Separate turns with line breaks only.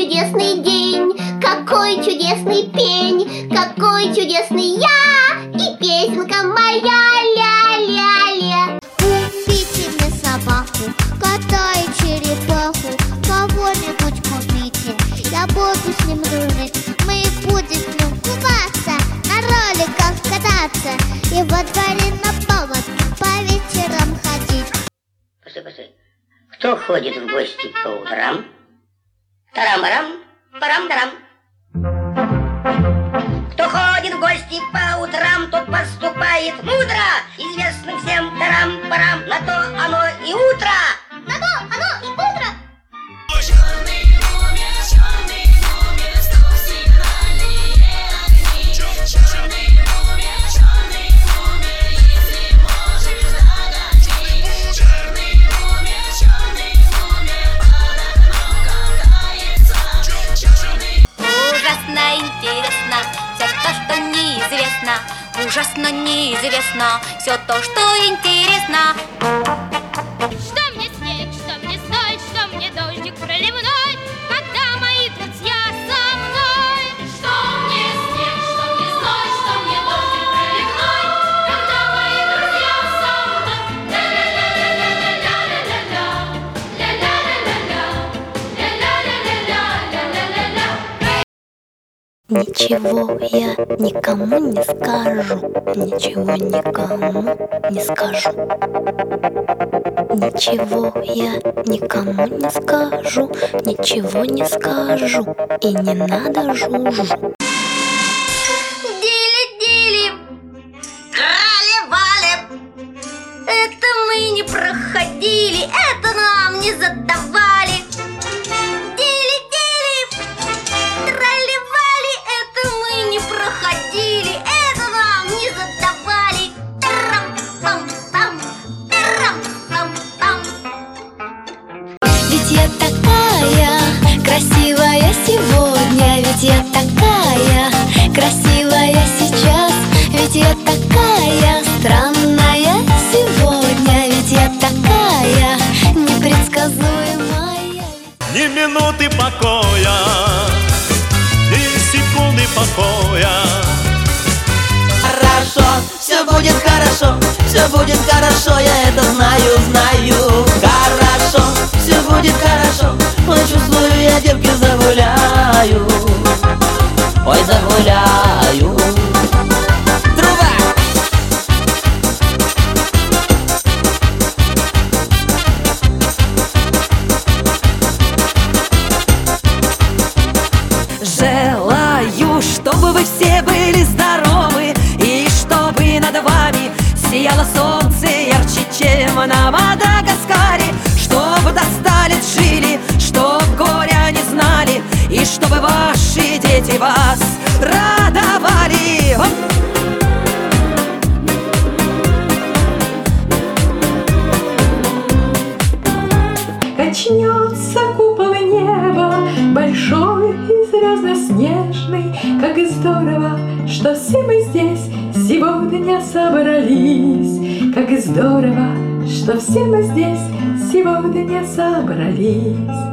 чудесный день, какой чудесный пень, какой чудесный я и песенка моя ля-ля-ля.
Купите мне собаку, кота и черепаху, кого-нибудь купите, я буду с ним дружить. Мы будем с ним купаться, на роликах кататься и во дворе на повод по вечерам ходить.
Постой. Кто ходит в гости по утрам? Тарам-барам, парам-дарам. Кто ходит в гости по утрам, тот поступает мудро. Известно всем тарам-парам, на то оно и утро.
На то оно и утро.
Черный бумер, стоп сигнальные огни. Черный бумер, если можешь догони. Черный бумер, под окном катается.
Ужасно интересно все то, что неизвестно. Ужасно неизвестно все то, что интересно.
Что мне снег, что мне зной, что мне дождик проливной, когда мои друзья со мной. Что мне снег, что мне зной, что мне дождик проливной, когда мои друзья со мной. Ля-ля-ля-ля-ля-ля-ля-ля, ля-ля-ля-ля-ля-ля-ля-ля-ля-ля-ля.
Ничего я никому не скажу, ничего никому не скажу. Ничего я никому не скажу, ничего не скажу, и не надо жужжу.
Дили-дили, крали-вали, это мы не проходили, это нам не задавали. Дили-дили, трали-вали, это мы не проходили, это нам не задавали. Тарам-пам-пам, тарам-пам-пам.
Ведь я такая красивая сегодня, ведь я такая красивая сейчас, ведь я такая странная сегодня, ведь я такая непредсказуемая.
Ни минуты покоя, ни секунды покоя.
Хорошо, все будет хорошо, я это знаю. Хорошо, все будет хорошо, ой, чувствую, я девки загуляю. Ой, загуляю. Труба!
Желаю, чтобы вы все были здоровы, и чтобы над вами сияло солнце ярче, чем на Мадагаскаре. Чтобы до 100 лет жили, чтоб горя не знали, и чтобы ваши дети вас радовали.
Качнется купол неба, большой и звездно-снежный. Как здорово, что все мы здесь сегодня собрались. Как здорово, что все мы здесь сегодня собрались.